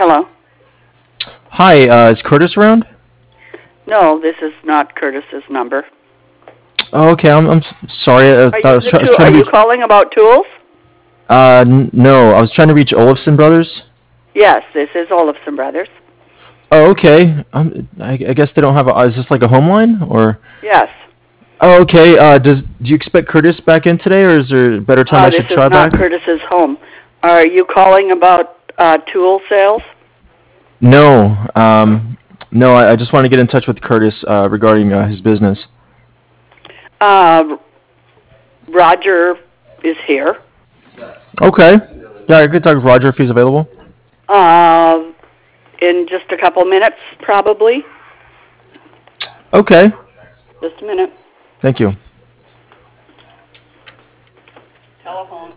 Hello. Hi, is Curtis around? No, this is not Curtis's number. Oh, okay, sorry. Are I you was, the I was tool? trying Are to you reach. calling about tools? No, I was trying to reach Olafson Brothers. Yes, this is Olafson Brothers. Oh, okay. I guess they don't have a. Is this like a home line or? Yes. Oh, okay. Do you expect Curtis back in today, or is there a better time I This should is try not back? Curtis's home. Are you calling about tool sales? No. No. I just want to get in touch with Curtis regarding his business. Uh, Roger is here. Okay. Yeah, I could talk with Roger if he's available. Uh, in just a couple minutes, probably. Okay. Just a minute. Thank you. Telephone.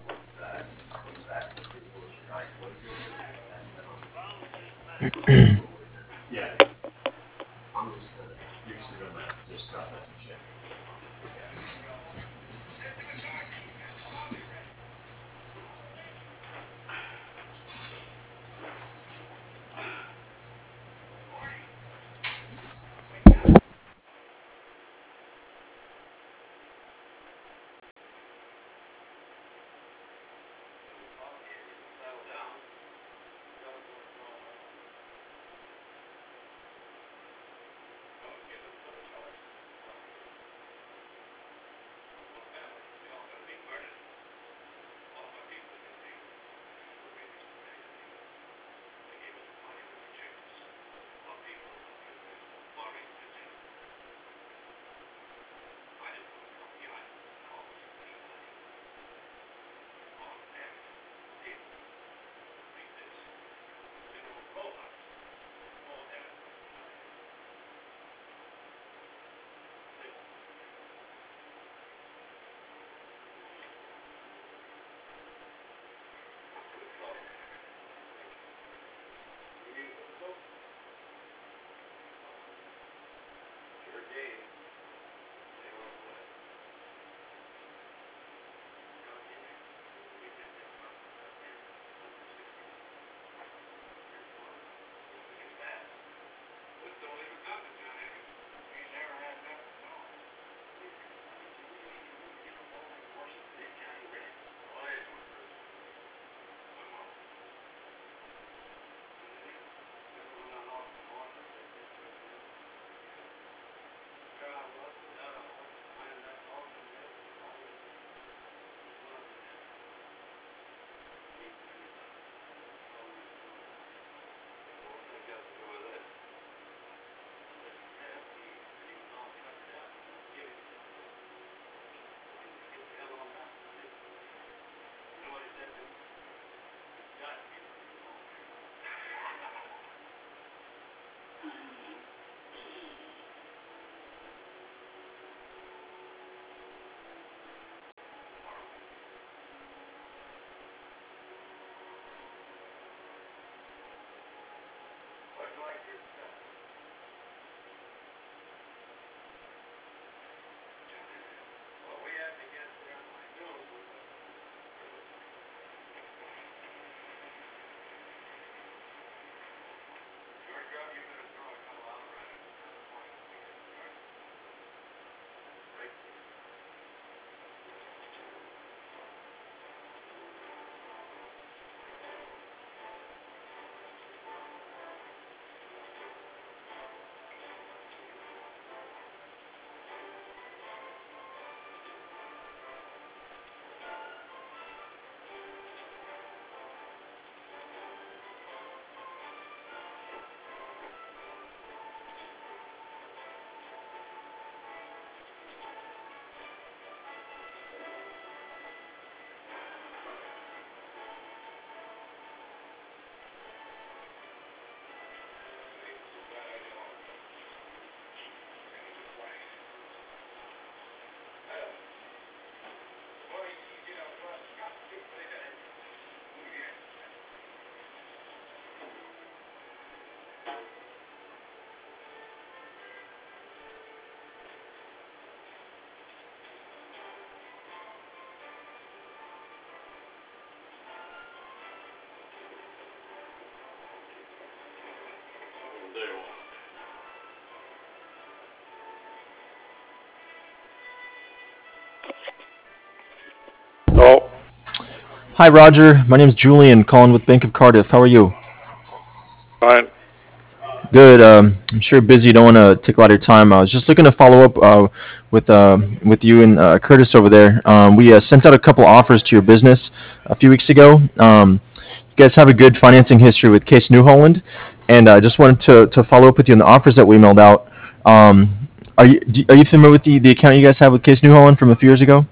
Hi, Roger. My name's Julian, calling with Bank of Cardiff. How are you? Fine. Good. I'm sure you're busy. Don't want to take a lot of your time. I was just looking to follow up with you and Curtis over there. We sent out a couple offers to your business a few weeks ago. You guys have a good financing history with Case New Holland, and I just wanted to follow up with you on the offers that we mailed out. Are you familiar with the account you guys have with Case New Holland from a few years ago?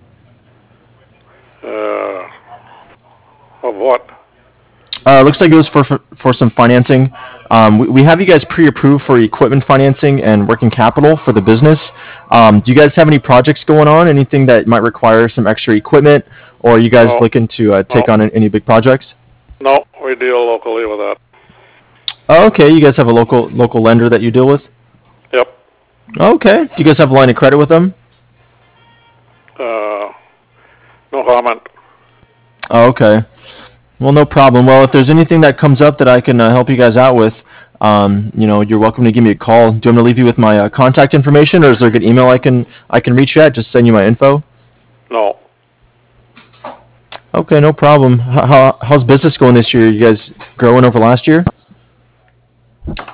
Uh, of what? Looks like it was for some financing. We have you guys pre-approved for equipment financing and working capital for the business. Do you guys have any projects going on? Anything that might require some extra equipment, or are you guys No. looking to take No. on any big projects? No, we deal locally with that. Oh, okay, you guys have a local lender that you deal with. Yep. Okay, do you guys have a line of credit with them? Uh, no comment. Oh, okay. Well, no problem. Well, if there's anything that comes up that I can help you guys out with, you're welcome to give me a call. Do you want me to leave you with my contact information, or is there a good email I can reach you at? Just send you my info. No. Okay, no problem. How's business going this year? You guys growing over last year?